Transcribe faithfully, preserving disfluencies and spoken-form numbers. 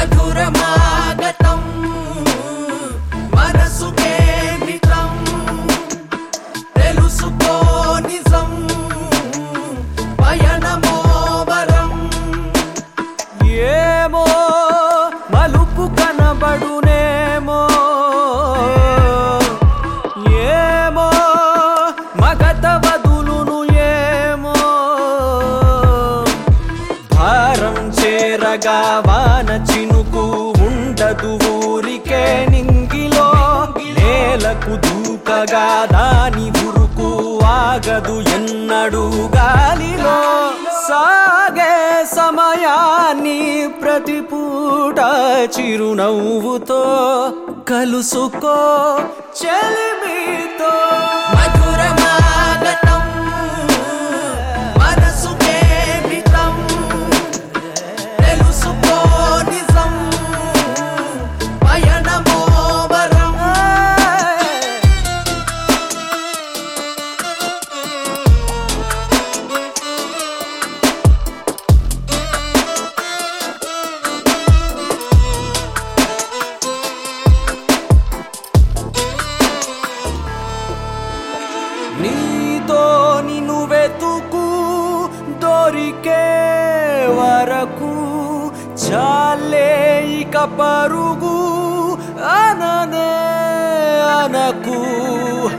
మధురమాగతం మనసుకే మిత్రం తెలుసుకో నిజం పయనమో వరం ఏమో మలుపు కనబడునేమో ఏమో మగత వదులును ఏమో భారం చేరగా వాన చినుకు ఉండదు ఊరికే నింగిలో నేలకు దూకగా దాని ఉరుకు ఆగదు ఎన్నడు గాలిలో సాగే సమయాన్ని ప్రతి పూట చిరునవ్వుతో కలుసుకో చెలిమితో మధురమాగతం మనసుకే మిత్రం తెలుసుకో నిజం పయనమో వరం నీతో నిన్ను వెతుకు దొరికే వరకు చాలే ఇక పరుగు అననే అనకు